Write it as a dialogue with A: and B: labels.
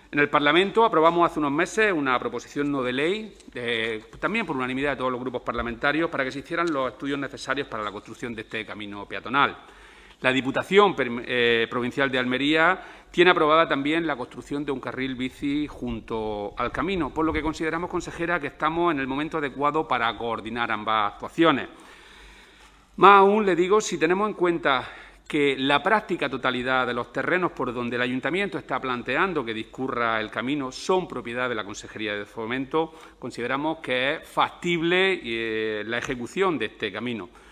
A: En el Parlamento aprobamos hace unos meses una proposición no de ley, también por unanimidad de todos los grupos parlamentarios, para que se hicieran los estudios necesarios para la construcción de este camino peatonal. La Diputación Provincial de Almería tiene aprobada también la construcción de un carril bici junto al camino, por lo que consideramos, consejera, que estamos en el momento adecuado para coordinar ambas actuaciones. Más aún, le digo, si tenemos en cuenta que la práctica totalidad de los terrenos por donde el Ayuntamiento está planteando que discurra el camino son propiedad de la Consejería de Fomento, consideramos que es factible la ejecución de este camino.